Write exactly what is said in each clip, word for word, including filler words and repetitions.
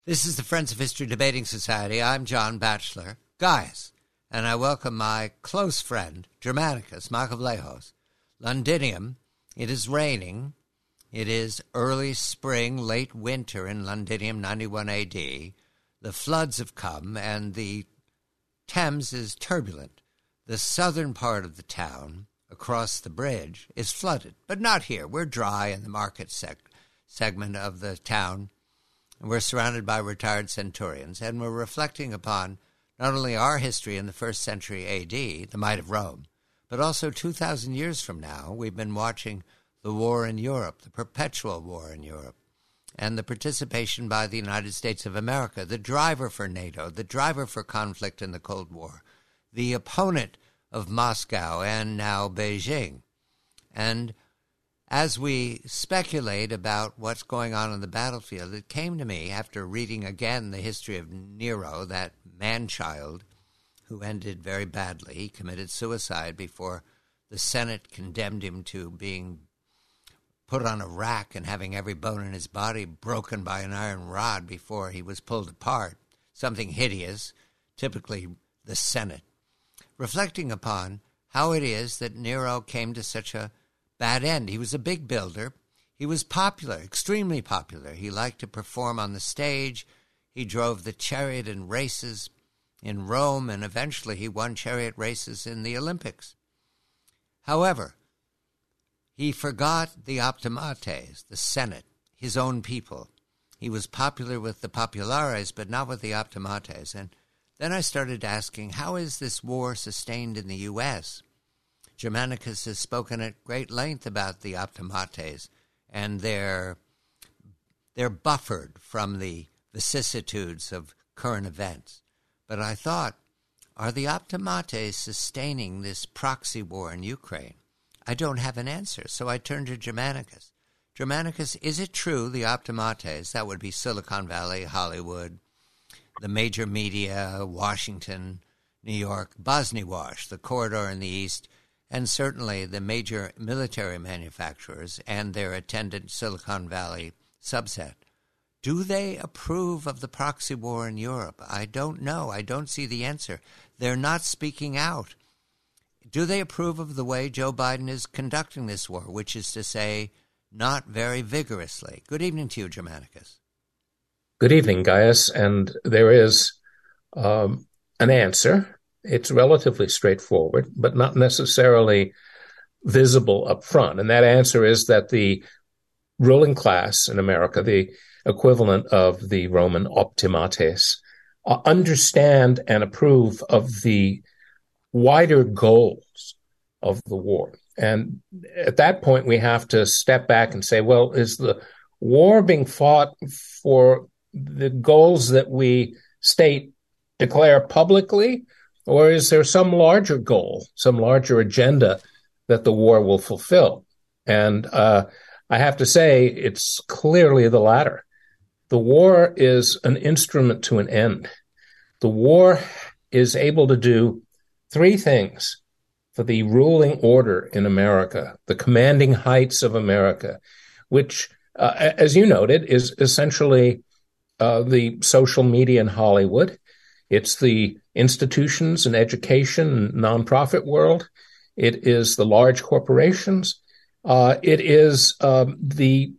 This is the Friends of History Debating Society. I'm John Batchelor, Gaius, and I welcome my close friend, Germanicus Macavelejos. Londinium, it is raining. It is early spring, late winter in Londinium, ninety-one A D. The floods have come, and the Thames is turbulent. The southern part of the town, across the bridge, is flooded, but not here. We're dry in the market seg- segment of the town. We're surrounded by retired centurions, and we're reflecting upon not only our history in the first century A D, the might of Rome, but also two thousand years from now, we've been watching the war in Europe, the perpetual war in Europe, and the participation by the United States of America, the driver for NATO, the driver for conflict in the Cold War, the opponent of Moscow and now Beijing. And as we speculate about what's going on on the battlefield, it came to me after reading again the history of Nero, that man-child who ended very badly. He committed suicide before the Senate condemned him to being put on a rack and having every bone in his body broken by an iron rod before he was pulled apart. Something hideous, typically the Senate. Reflecting upon how it is that Nero came to such a bad end. He was a big builder. He was popular, extremely popular. He liked to perform on the stage. He drove the chariot in races in Rome, and eventually he won chariot races in the Olympics. However, he forgot the optimates, the Senate, his own people. He was popular with the populares, but not with the optimates. And then I started asking, how is this war sustained in the U S? Germanicus has spoken at great length about the optimates, and they're, they're buffered from the vicissitudes of current events. But I thought, are the optimates sustaining this proxy war in Ukraine? I don't have an answer, so I turned to Germanicus. Germanicus, is it true the optimates, that would be Silicon Valley, Hollywood, the major media, Washington, New York, Bosnia-Wash, the corridor in the east, and certainly the major military manufacturers and their attendant Silicon Valley subset, do they approve of the proxy war in Europe? I don't know. I don't see the answer. They're not speaking out. Do they approve of the way Joe Biden is conducting this war, which is to say, not very vigorously? Good evening to you, Germanicus. Good evening, Gaius. And there is um, an answer. It's relatively straightforward, but not necessarily visible up front. And that answer is that the ruling class in America, the equivalent of the Roman optimates, uh, understand and approve of the wider goals of the war. And at that point, we have to step back and say, well, is the war being fought for the goals that we state, declare publicly? Or is there some larger goal, some larger agenda that the war will fulfill? And uh, I have to say, it's clearly the latter. The war is an instrument to an end. The war is able to do three things for the ruling order in America, the commanding heights of America, which, uh, as you noted, is essentially uh, the social media in Hollywood. It's the institutions and education and nonprofit world. It is the large corporations. Uh, it is um, the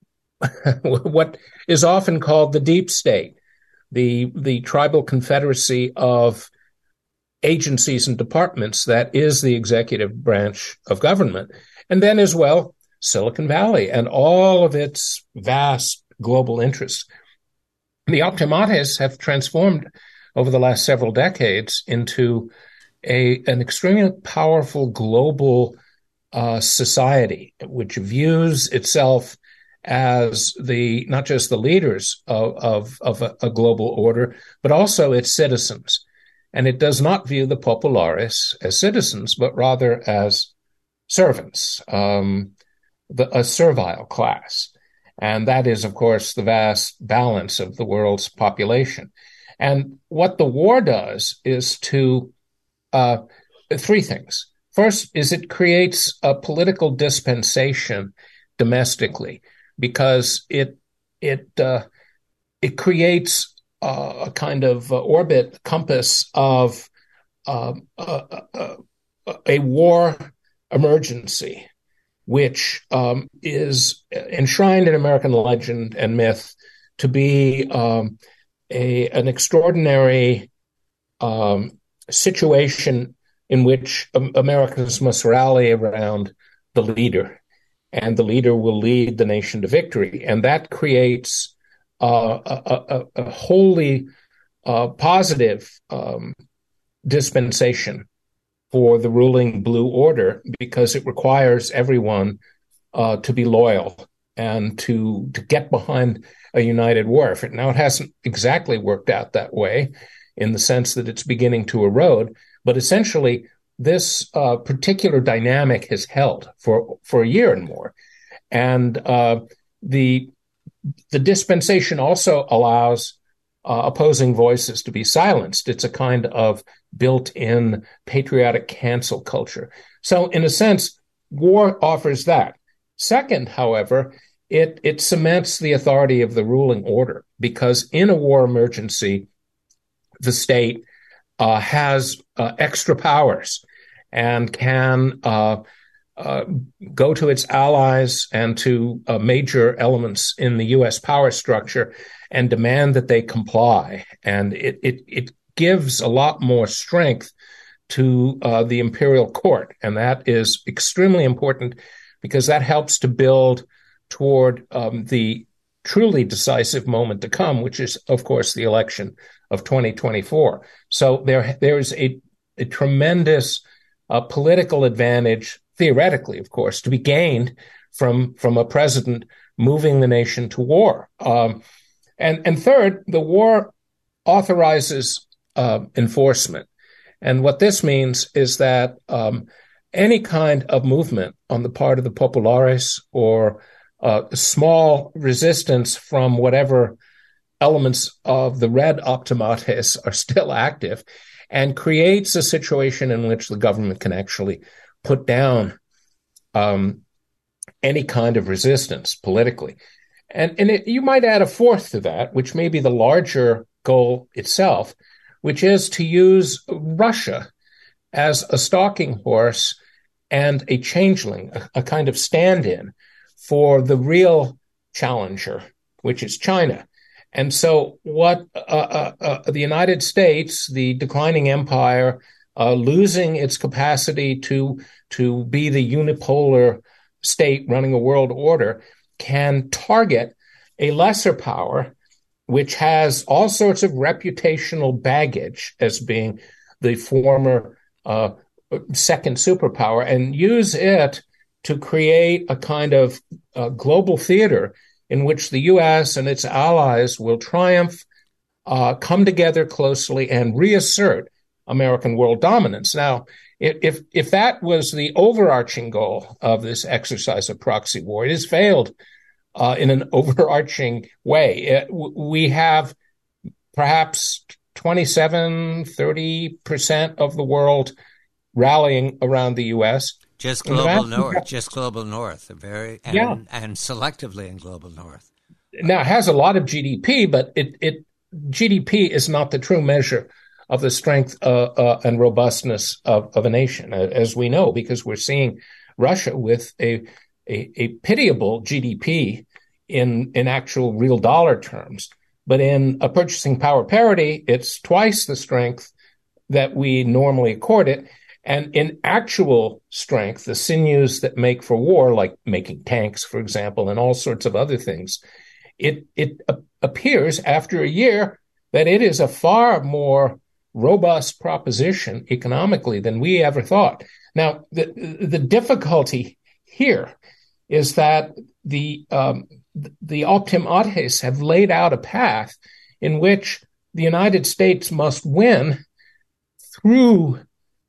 what is often called the deep state, the the tribal confederacy of agencies and departments that is the executive branch of government. And then as well, Silicon Valley and all of its vast global interests. The optimates have transformed over the last several decades into a an extremely powerful global uh, society, which views itself as the not just the leaders of, of, of a, a global order, but also its citizens. And it does not view the populares as citizens, but rather as servants, um, the, a servile class. And that is, of course, the vast balance of the world's population. And what the war does is to uh, three things. First is it creates a political dispensation domestically, because it it uh, it creates uh, a kind of uh, orbit compass of uh, a, a, a war emergency, which um, is enshrined in American legend and myth to be um, a an extraordinary um, situation in which Americans must rally around the leader, and the leader will lead the nation to victory. And that creates uh, a, a, a wholly uh, positive um, dispensation for the ruling blue order, because it requires everyone uh, to be loyal and to to get behind a united war effort. Now, it hasn't exactly worked out that way in the sense that it's beginning to erode, but essentially this uh, particular dynamic has held for, for a year and more. And uh, the the dispensation also allows uh, opposing voices to be silenced. It's a kind of built-in patriotic cancel culture. So in a sense, war offers that. Second, however, it, it cements the authority of the ruling order, because in a war emergency, the state uh, has uh, extra powers and can uh, uh, go to its allies and to uh, major elements in the U S power structure and demand that they comply. And it it, it gives a lot more strength to uh, the imperial court. And that is extremely important, because that helps to build toward um, the truly decisive moment to come, which is, of course, the election of twenty twenty-four. So there, there's a, a tremendous uh, political advantage, theoretically, of course, to be gained from, from a president moving the nation to war. Um, and, and third, the war authorizes uh, enforcement. And what this means is that um, any kind of movement on the part of the populares, or uh, small resistance from whatever elements of the red optimates are still active, and creates a situation in which the government can actually put down um, any kind of resistance politically. And, and it, you might add a fourth to that, which may be the larger goal itself, which is to use Russia as a stalking horse and a changeling, a, a kind of stand-in for the real challenger, which is China. And so what uh, uh, uh, the United States, the declining empire, uh, losing its capacity to, to be the unipolar state running a world order, can target a lesser power which has all sorts of reputational baggage as being the former uh, second superpower, and use it to create a kind of uh, global theater in which the U S and its allies will triumph, uh, come together closely, and reassert American world dominance. Now, if if that was the overarching goal of this exercise of proxy war, it has failed uh, in an overarching way. It, we have perhaps twenty-seven, thirty percent of the world rallying around the U S. Just global north, just global north, very and, yeah. and selectively in global north. Now, it has a lot of G D P, but it, it G D P is not the true measure of the strength uh, uh, and robustness of, of a nation, as we know, because we're seeing Russia with a a, a pitiable G D P in in actual real dollar terms, but in a purchasing power parity, it's twice the strength that we normally accord it. And in actual strength, the sinews that make for war, like making tanks, for example, and all sorts of other things, it it uh, appears after a year that it is a far more robust proposition economically than we ever thought. Now, the the difficulty here is that the um, the optimates have laid out a path in which the United States must win through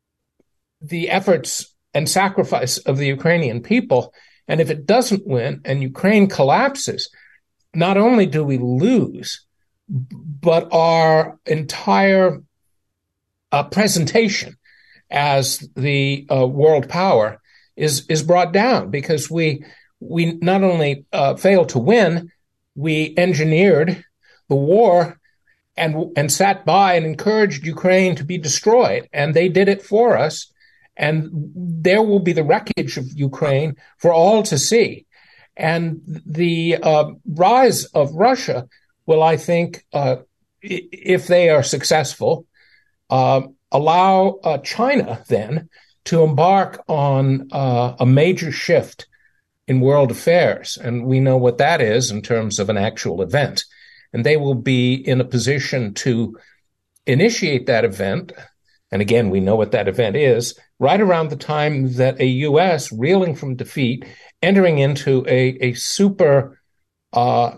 the efforts and sacrifice of the Ukrainian people. And if it doesn't win and Ukraine collapses, not only do we lose, but our entire uh, presentation as the uh, world power is is brought down, because we we not only uh, failed to win, we engineered the war and and sat by and encouraged Ukraine to be destroyed. And they did it for us. And there will be the wreckage of Ukraine for all to see. And the uh, rise of Russia will, I think, uh, if they are successful, uh, allow uh, China then to embark on uh, a major shift in world affairs. And we know what that is in terms of an actual event. And they will be in a position to initiate that event. And again, we know what that event is, right around the time that a U S reeling from defeat, entering into a, a super uh,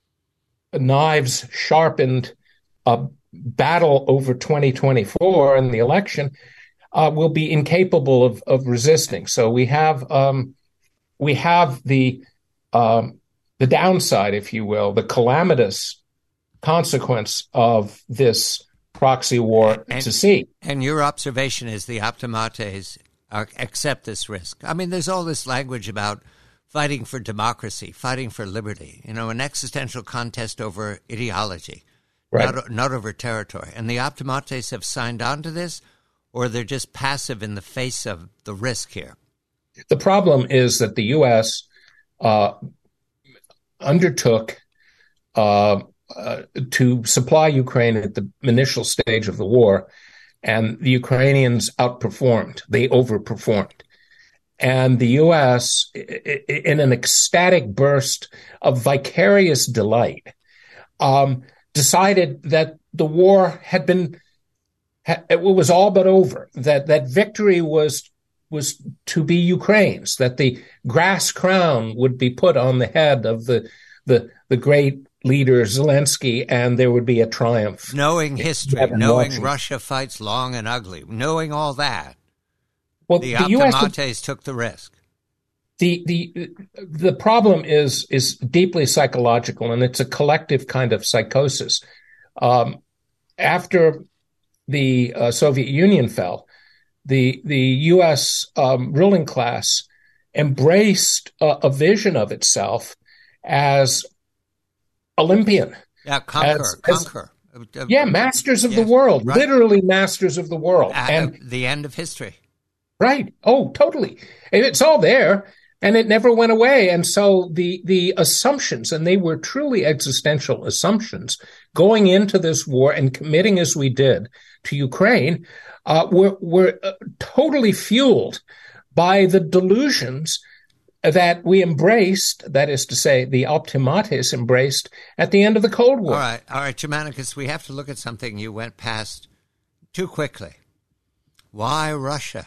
knives sharpened uh, battle over twenty twenty-four and the election, uh, will be incapable of, of resisting. So we have um, we have the um, the downside, if you will, the calamitous consequence of this proxy war and, to see. And your observation is the optimates are, accept this risk. I mean, there's all this language about fighting for democracy, fighting for liberty, you know, an existential contest over ideology, right. not, not over territory. And the optimates have signed on to this, or they're just passive in the face of the risk here? The problem is that the U S uh, undertook uh, uh, to supply Ukraine at the initial stage of the war, and the Ukrainians outperformed. They overperformed. And the U S, in an ecstatic burst of vicarious delight, um, decided that the war had been, it was all but over, that, that victory was was to be Ukraine's, that the grass crown would be put on the head of the the, the great leader Zelensky, and there would be a triumph. Knowing history, knowing Russia fights long and ugly, knowing all that, well, the, the optimates U S took the risk. The the the problem is is deeply psychological, and it's a collective kind of psychosis. Um, after the uh, Soviet Union fell, the the U S um, ruling class embraced a, a vision of itself as Olympian. Yeah, conquer, as, conquer. As, yeah, masters of yes, the world, right. Literally masters of the world. Uh, and the end of history. Right. Oh, totally. It's all there, and it never went away. And so the the assumptions, and they were truly existential assumptions, going into this war and committing as we did to Ukraine, uh, were, were uh, totally fueled by the delusions that we embraced, that is to say, the optimates embraced at the end of the Cold War. All right. All right, Germanicus, we have to look at something you went past too quickly. Why Russia?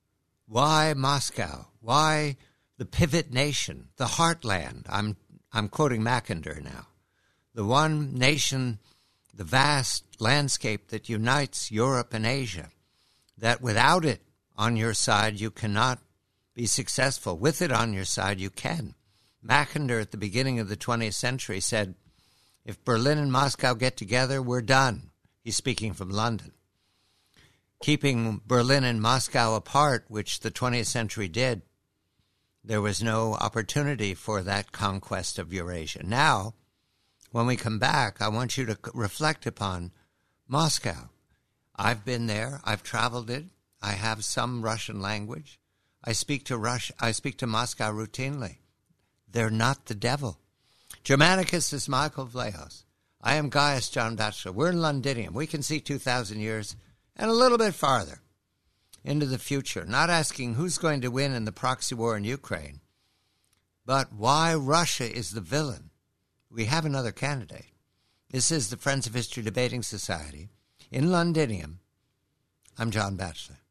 Why Moscow? Why the pivot nation, the heartland? I'm I'm quoting Mackinder now. The one nation, the vast landscape that unites Europe and Asia, that without it on your side, you cannot be successful. With it on your side, you can. Mackinder at the beginning of the twentieth century said, if Berlin and Moscow get together, we're done. He's speaking from London. Keeping Berlin and Moscow apart, which the twentieth century did, there was no opportunity for that conquest of Eurasia. Now, when we come back, I want you to reflect upon Moscow. I've been there. I've traveled it. I have some Russian language. I speak to Russia. I speak to Moscow routinely. They're not the devil. Germanicus is Michael Vlahos. I am Gaius John Batchelor. We're in Londinium. We can see two thousand years and a little bit farther into the future, not asking who's going to win in the proxy war in Ukraine, but why Russia is the villain. We have another candidate. This is the Friends of History Debating Society in Londinium. I'm John Batchelor.